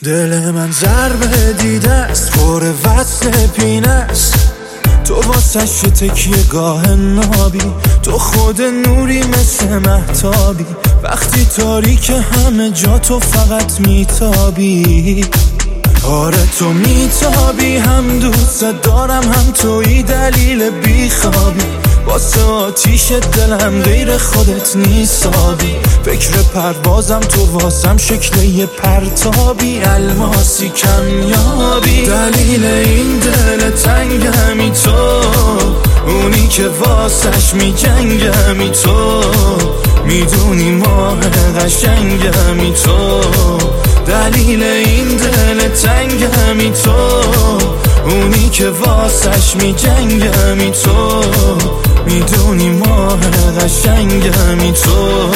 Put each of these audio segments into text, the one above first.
دل من ضربه دیده است، پر وصل پینه است. تو واسش تکیه گاه نابی، تو خود نوری مثل مهتابی. وقتی تاریک همه جا تو فقط میتابی. آره تو میتابی، هم دوست دارم هم توی دلیل بیخوابی. واسه آتیش دلم غیر خودت نیستابی. فکر پروازم تو واسم شکل یه پرتابی، الماسی کمیابی. دلیل این دل تنگمی تو، اونی که واسش میجنگمی تو. میدونی ماه قشنگمی تو، دلیل این دل تنگمی تو. اونی که واسش میجنگمی تو، میدونی ماه قشنگمی تو.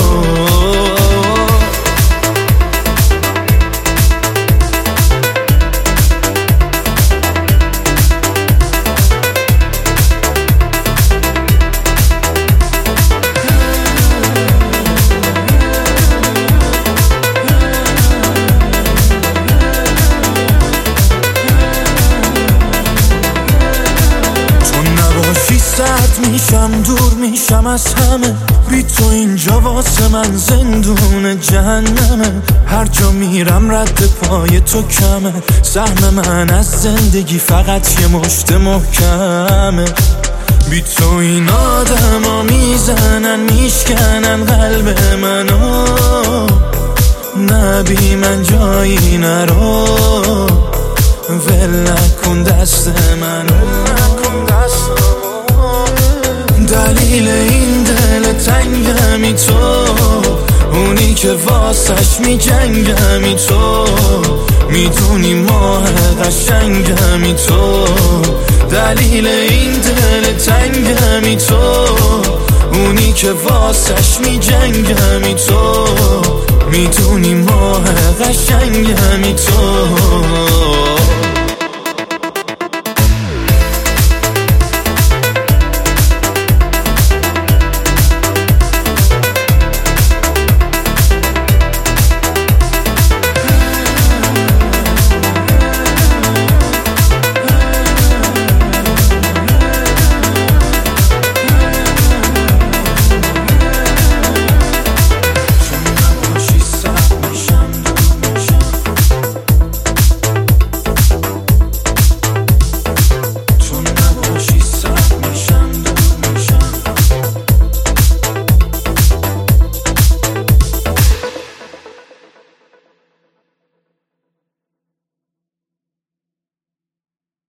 سرد میشم، دور میشم از همه. بی تو اینجا واسه من زندون جهنمه. هر جا میرم رد پای تو کمه. سهم من از زندگی فقط یه مشت محکمه. بی تو این آدم ها میزنن میشکنن قلب منو. نه بی من جایی نرو، ول نکن دست منو. دلیل این دل تنگمی تو، اونی که واسش میجنگمی تو. میدونی ماه قشنگمی تو، دلیل این دل تنگمی تو. اونی که واسش میجنگمی تو، میدونی ماه قشنگمی تو.